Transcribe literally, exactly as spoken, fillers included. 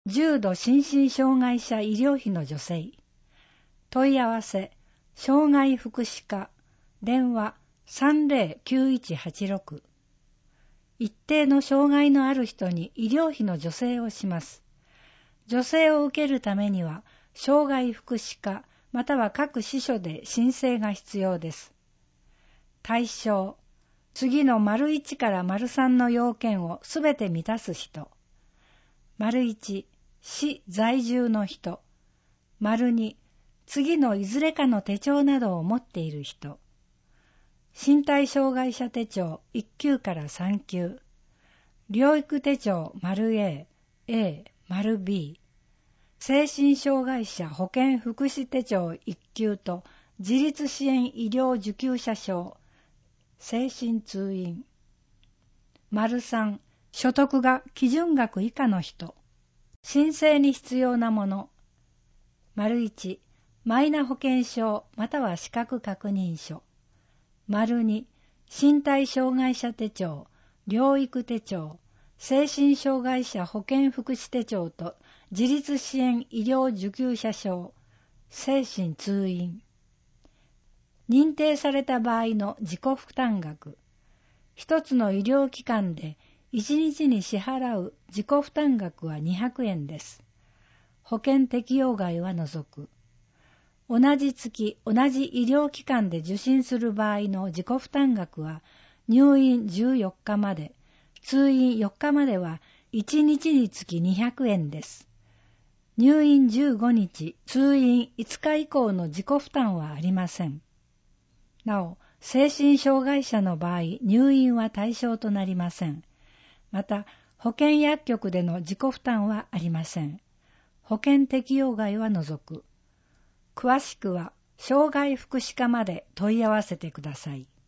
重度心身障害者医療費の助成。問い合わせ、障害福祉課、電話 さんぜろきゅういちはちろく。一定の障害のある人に医療費の助成をします。助成を受けるためには、障害福祉課または各支所で申請が必要です。対象、次の丸いちから丸さんの要件をすべて満たす人。丸いち、市在住の人。丸に、次のいずれかの手帳などを持っている人。身体障害者手帳いっ級からさん級。療育手帳丸 A、A、丸 B。精神障害者保健福祉手帳いっ級と自立支援医療受給者証。精神通院。丸さん、所得が基準額以下の人。申請に必要なもの。丸いち、マイナ保険証または資格確認書。丸に、身体障害者手帳、療育手帳、精神障害者保健福祉手帳と自立支援医療受給者証、精神通院。認定された場合の自己負担額。一つの医療機関でいちにちに支払う自己負担額はにひゃくえんです。保険適用外は除く。同じ月同じ医療機関で受診する場合の自己負担額は入院じゅうよっかまで、通院よっかまではいちにちにつきにひゃくえんです。入院じゅうごにち、通院いつか以降の自己負担はありません。なお、精神障害者の場合、入院は対象となりません。また、保健薬局での自己負担はありません。保険適用外は除く。詳しくは、障害福祉課まで問い合わせてください。